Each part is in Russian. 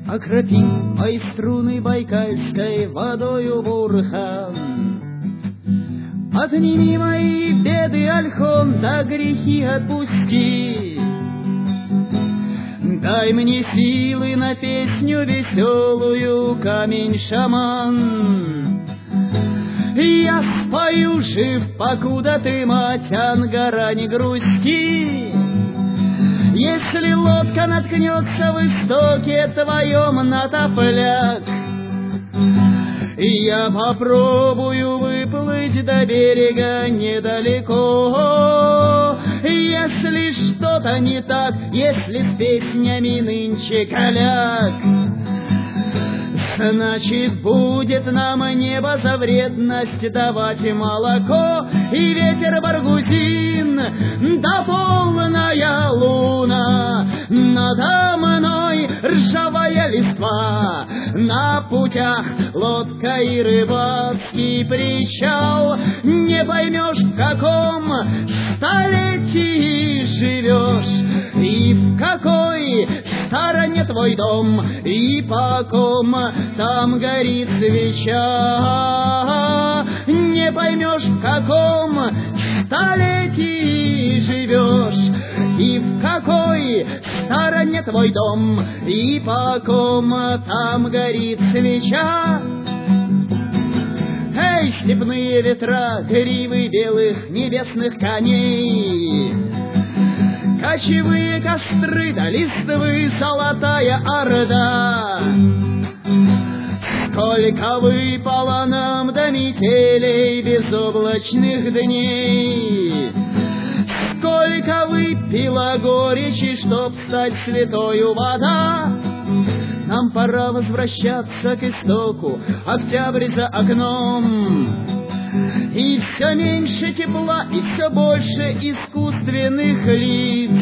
Окропи мои струны байкальской водою бурхан. Отними мои беды, ольхон, да грехи отпусти. Дай мне силы на песню веселую, камень-шаман. Я спою, жив, покуда ты, мать Ангара, не грусти. Если лодка наткнется в истоке твоем на топляк, я попробую выплыть до берега недалеко. Если что-то не так, если с песнями нынче коляк, значит, будет нам небо за вредность давать молоко. И ветер баргузин, да полная луна, надо мной ржавая листва. На путях лодка и рыбацкий причал. Не поймешь, в каком столетии живешь, и в какой стороне твой дом, и по ком там горит свеча. Не поймешь, в каком столетии живешь, и в какой стороне твой дом, и по ком там горит свеча. Эй, степные ветра, гривы белых небесных коней, кочевые костры да листвы золотая орда. Сколько выпало нам до метелей безоблачных дней, сколько выпила горечи, чтоб стать святою вода. Нам пора возвращаться к истоку, октябрь за окном. И все меньше тепла, и все больше искусственных лиц.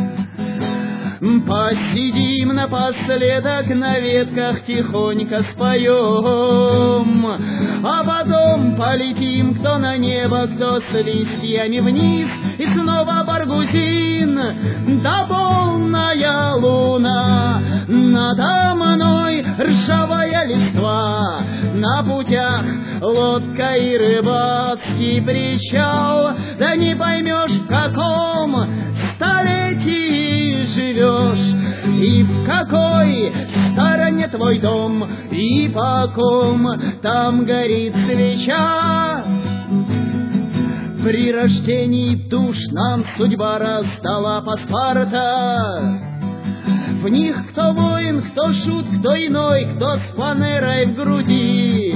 Посидим напоследок на ветках, тихонько споем, а потом полетим кто на небо, кто с листьями вниз. И снова баргузин, да полная луна, надо мной ржавая листва. На путях лодка и рыбацкий причал. Да не поймешь, в каком столетии живешь, и в какой стороне твой дом, и по ком там горит свеча. При рождении душ нам судьба раздала паспорта. В них кто воин, кто шут, кто иной, кто с фанерой в груди.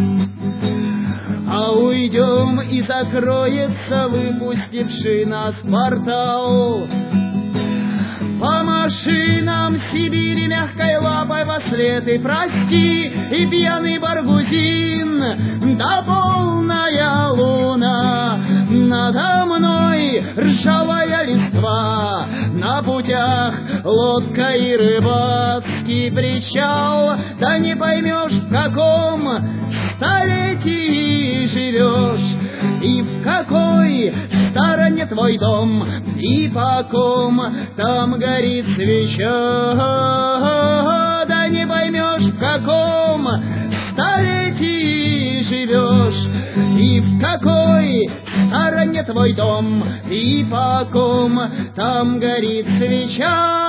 А уйдем, и закроется выпустивший нас портал. По машинам Сибири мягкой лапой вослед и прости, и пьяный баргузин, да полная луна, надо мной ржавая листва. На путях лодка и рыбацкий причал. Да не поймешь, в каком столетии живешь, и в какой стороне твой дом, и по ком там горит свеча. Да не поймешь, в каком столетии живешь, и в какой стороне твой дом, и по ком там горит свеча.